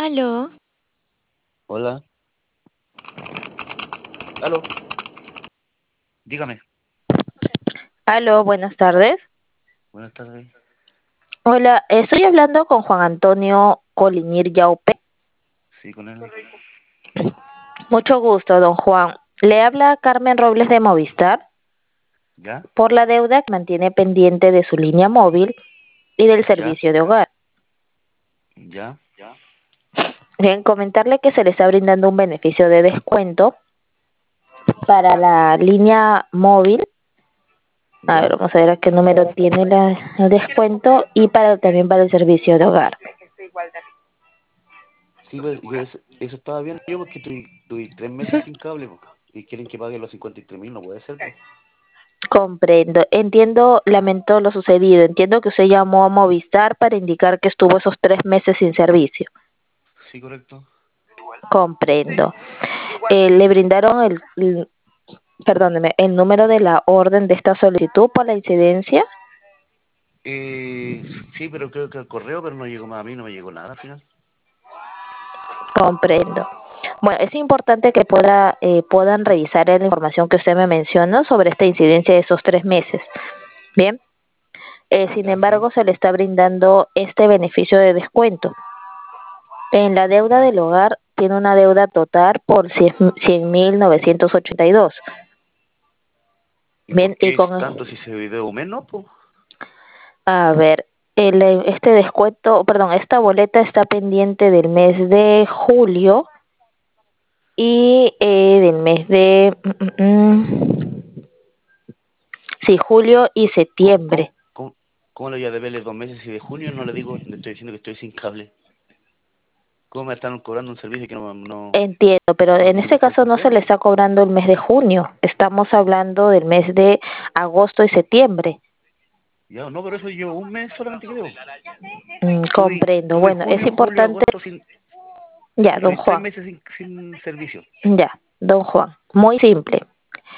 Aló, Hola, aló, dígame. aló, buenas tardes. Buenas tardes. Hola, estoy hablando con Juan Antonio Colinir Yaupe. Sí, con él. Mucho gusto, don Juan. Le habla Carmen Robles de Movistar ¿Ya? por la deuda que mantiene pendiente de su línea móvil y del ¿Ya? servicio de hogar. ¿Ya? Bien, comentarle que se le está brindando un beneficio de descuento para la línea móvil. A ver, ¿Ya? vamos a ver a qué número tiene el descuento y también para el servicio de hogar. Sí, pues, eso estaba bien yo porque tuve 3 meses sin cable, po, y quieren que pague los 53.000, no puede ser, pues. Comprendo, entiendo, lamento lo sucedido. Entiendo que usted llamó a Movistar para indicar que estuvo esos 3 meses sin servicio. Sí, correcto. Comprendo. Le brindaron perdóneme, el número de la orden de esta solicitud por la incidencia. Sí, pero creo que el correo, pero no llegó más a mí, no me llegó nada al final. Comprendo. Bueno, es importante que puedan revisar la información que usted me menciona sobre esta incidencia de esos 3 meses. Bien. Sin Ya, sí. embargo, se le está brindando este beneficio de descuento. En la deuda ¿Ya? del hogar tiene una deuda total por 100.982. ¿Y Bien, por y qué es con, tanto si se video menos, pues? a ver, este descuento, perdón, esta boleta está pendiente del mes de julio y del mes de, sí, julio y ¿Cómo, septiembre. cómo, cómo, cómo le voy a deberle 2 meses y de junio no le digo, le estoy diciendo que estoy sin cable? ¿Cómo me están cobrando un servicio que Entiendo, pero en no me este estoy caso no se le cumpliendo? está cobrando el mes de junio, estamos hablando del mes de agosto y septiembre. Ya, no, pero eso llevo un mes solamente, creo. Comprendo. Tuve Bueno, es junio, julio, importante. agosto Ya, don tuve tres Juan. meses sin servicio. Ya, don Juan. Muy simple.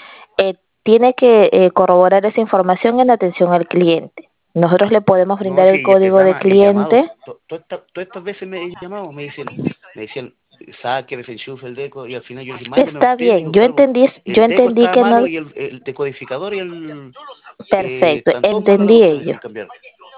Tiene que corroborar esa información en atención al cliente. Nosotros le podemos No, brindar el sí, código de dama, he llamado. cliente. Todas estas veces me he llamado, me decían, saque, desenchufe el deco, y al final yo le dije, mándeme a Está usted, le bien, digo, claro, yo el deco entendí estaba que malo no. y el decodificador y Perfecto, están todos malos la entendí cuestión, hay ello, que cambiar.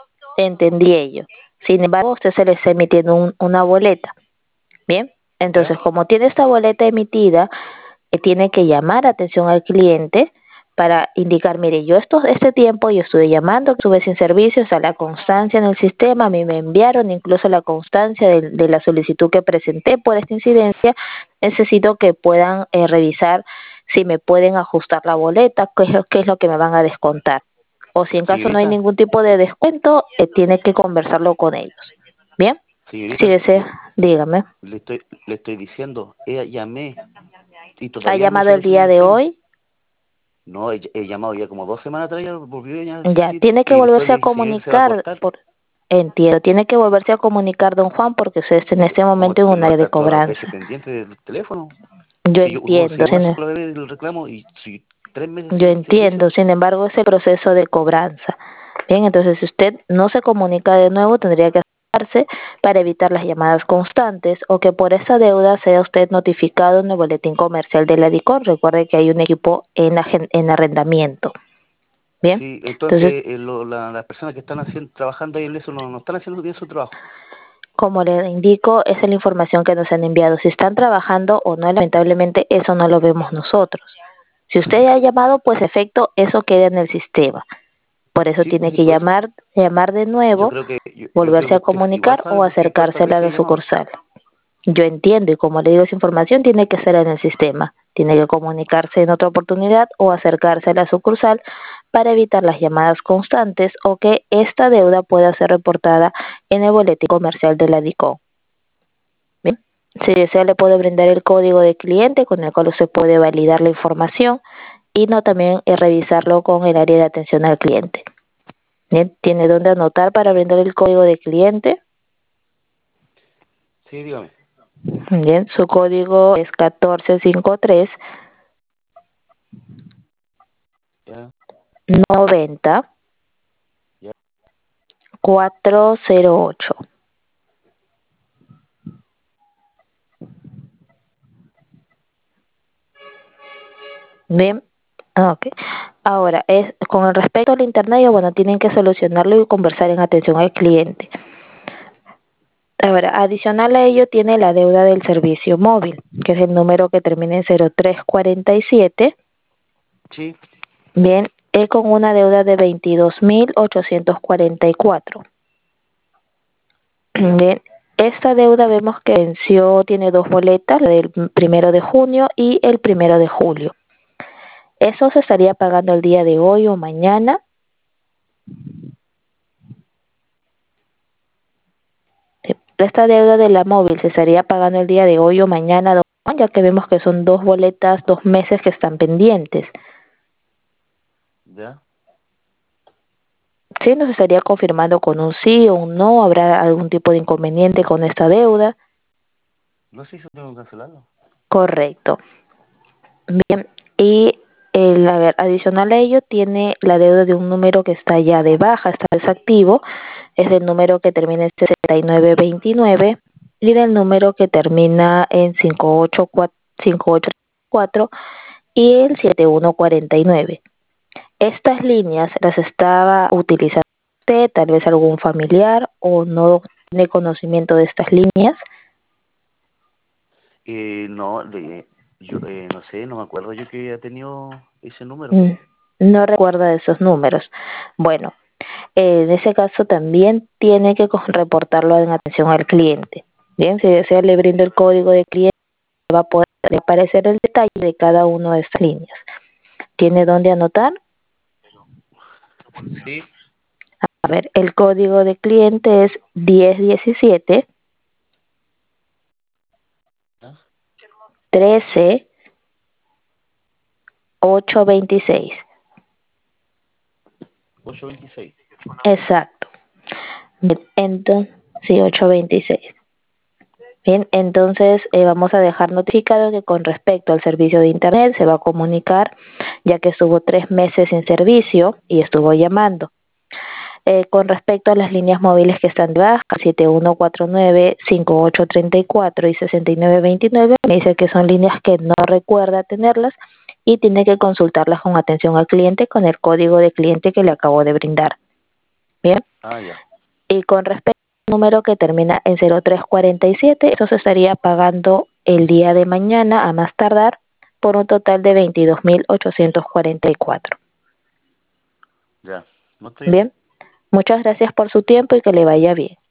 entendí ello. Sin embargo, a usted se le está emitiendo una boleta. Bien, entonces ¿Ya? como tiene esta boleta emitida, tiene que llamar atención al cliente para indicar, mire, este tiempo yo estuve llamando, estuve sin servicio, o sea, la constancia en el sistema, a mí me enviaron incluso la constancia de la solicitud que presenté por esta incidencia, necesito que puedan revisar si me pueden ajustar la boleta, qué es lo que me van a descontar. O si en caso no hay Señorita, ningún tipo de descuento, tiene que conversarlo con ellos. ¿Bien? Si señorita, desea, dígame. le estoy diciendo, llamé y ¿Ha todavía no me llamado el solucionan día el de tema. hoy? No, he llamado ya como 2 semanas atrás, ya volvió a Ya, insistir, tiene que y después volverse le a dije, señor, se va a comunicar, cortar. entiendo, tiene que volverse a comunicar, don Juan, porque usted está en este ¿Cómo momento en un tengo que área de estar todas las veces cobranza. pendiente del teléfono? Yo Si uno entiendo, igual se puede ver el reclamo y si 3 meses yo sin entiendo, servicio. sin embargo, es el proceso de cobranza. Bien, entonces, si usted no se comunica de nuevo, tendría que acercarse para evitar las llamadas constantes o que por esa deuda sea usted notificado en el boletín comercial de la DICON. Recuerde que hay un equipo en arrendamiento. Bien, Sí, entonces, entonces las personas que están trabajando ahí en eso no están haciendo bien su trabajo. como le indico, esa es la información que nos han enviado. Si están trabajando o no, lamentablemente eso no lo vemos nosotros. Si usted ha llamado, pues efecto, eso queda en el sistema. Por eso Sí, tiene sí, que por eso. llamar de Yo nuevo, creo que yo creo volverse que a usted igual comunicar sabe o porque todas acercarse estas a veces he la llamado. sucursal. Yo entiendo y como le digo, esa información tiene que ser en el sistema. Tiene que comunicarse en otra oportunidad o acercarse a la sucursal para evitar las llamadas constantes o que esta deuda pueda ser reportada en el boletín comercial de la DICO. Bien. Si desea, le puedo brindar el código de cliente con el cual usted puede validar la información y no también revisarlo con el área de atención al cliente. Bien, ¿tiene dónde anotar para brindar el código de cliente? Sí, dígame. Bien, su código es 1453 Ya, 90 ya. 408. Bien, ok. Ahora, con respecto al internet, bueno, tienen que solucionarlo y conversar en atención al cliente. Ahora, adicional a ello tiene la deuda del servicio móvil, que es el número que termina en 0347. Sí. Bien, con una deuda de 22.844. ¿Ya? Bien, esta deuda vemos que venció, tiene dos boletas, la del 1 de junio y el 1 de julio. Eso se estaría pagando el día de hoy o mañana. Esta deuda de la móvil se estaría pagando el día de hoy o mañana, ya que vemos que son dos boletas, 2 meses que están pendientes. ¿Ya? Sí, nos estaría confirmando con un sí o un no. ¿Habrá algún tipo de inconveniente con esta deuda? No sé si eso tengo que cancelarlo. Correcto. Bien, y a ver, adicional a ello tiene la deuda de un número que está ya de baja, está desactivo, es del número que termina en 6929 y del número que termina en 5834 y el 7149. Estas líneas las estaba utilizando usted, tal vez algún familiar, o no tiene conocimiento de estas líneas. No, yo no sé, no me acuerdo yo que había tenido ese número. Mm, No recuerda de esos números. Bueno, en ese caso también tiene que reportarlo en atención al cliente. Bien, si desea le brindo el código de cliente, va a poder aparecer el detalle de cada una de estas líneas. ¿Tiene dónde anotar? Sí. A ver, el código de cliente es 1017 ¿Ya? 13 826. 826. Exacto. Bien, entonces, sí, 826. Bien, entonces vamos a dejar notificado que con respecto al servicio de Internet se va a comunicar, ya que estuvo 3 meses sin servicio y estuvo llamando. Con respecto a las líneas móviles que están de baja, 7149, 5834 y 6929, me dice que son líneas que no recuerda tenerlas y tiene que consultarlas con atención al cliente con el código de cliente que le acabo de brindar. Bien. Ah, ya. Y con respecto al número que termina en 0347, eso se estaría pagando el día de mañana a más tardar por un total de 22.844. Ya. No estoy bien. Bien, muchas gracias por su tiempo y que le vaya bien.